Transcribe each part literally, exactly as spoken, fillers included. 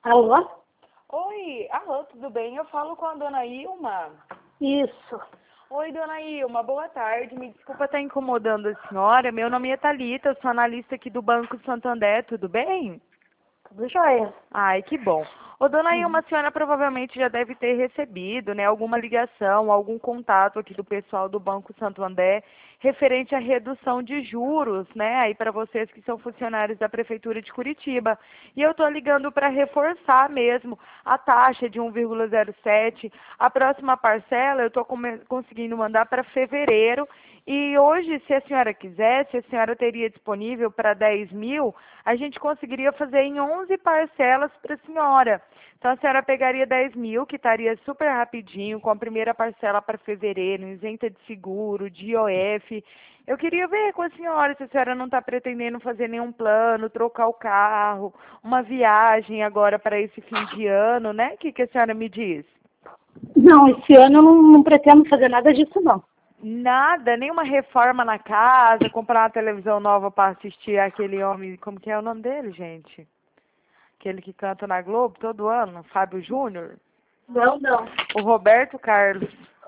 Alô? Oi, alô, tudo bem? Eu falo com a dona Ilma. Isso. Oi, dona Ilma, boa tarde. Me desculpa estar incomodando a senhora. Meu nome é Thalita, eu sou analista aqui do Banco Santander, tudo bem? Tudo jóia. Ai, que bom. Ô, dona Ilma, Uhum. a senhora provavelmente já deve ter recebido, né, alguma ligação, algum contato aqui do pessoal do Banco Santander referente à redução de juros, né, aí para vocês que são funcionários da Prefeitura de Curitiba. E eu estou ligando para reforçar mesmo a taxa de um vírgula zero sete. A próxima parcela eu estou conseguindo mandar para fevereiro. E hoje, se a senhora quisesse, a senhora teria disponível para dez mil, a gente conseguiria fazer em onze parcelas para a senhora. Então, a senhora pegaria dez mil, que estaria super rapidinho, com a primeira parcela para fevereiro, isenta de seguro, de I O F. Eu queria ver com a senhora se a senhora não está pretendendo fazer nenhum plano, trocar o carro, uma viagem agora para esse fim de ano, né? O que, que a senhora me diz? Não, esse ano eu não, não pretendo fazer nada disso, não. Nada, nenhuma reforma na casa, comprar uma televisão nova para assistir aquele homem, como que é o nome dele, gente? Aquele que canta na Globo todo ano, Fábio Júnior. Não, não. O Roberto Carlos.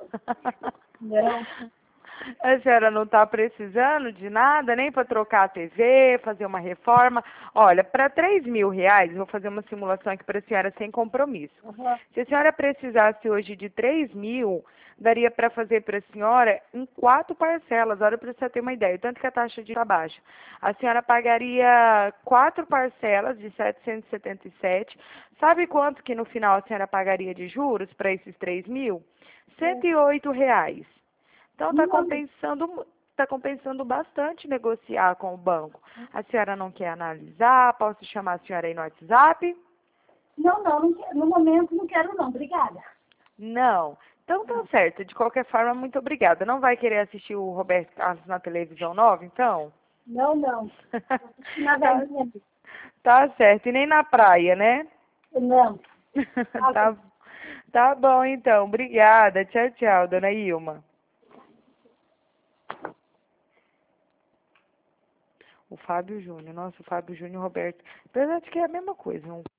Não. A senhora não está precisando de nada, nem para trocar a T V, fazer uma reforma. Olha, para três mil reais, vou fazer uma simulação aqui para a senhora sem compromisso. Uhum. Se a senhora precisasse hoje de três mil, daria para fazer para a senhora em quatro parcelas. Olha, para você ter uma ideia, tanto que a taxa de está baixa. A senhora pagaria quatro parcelas de setecentos e setenta e sete. Sabe quanto que no final a senhora pagaria de juros para esses três mil? cento e oito reais. Então está compensando, tá compensando bastante negociar com o banco. A senhora não quer analisar? Posso chamar a senhora aí no WhatsApp? Não, não, não quero- no momento não quero não, obrigada. Não. Então tá certo. De qualquer forma, muito obrigada. Não vai querer assistir o Roberto Carlos na televisão nova, então? Não, não. Na tá, velhinha. tá certo. E nem na praia, né? Não. tá, tá bom, então. Obrigada. Tchau, tchau, dona Ilma. O Fábio Júnior. Nossa, o Fábio Júnior e o Roberto. Apesar de que é a mesma coisa. Um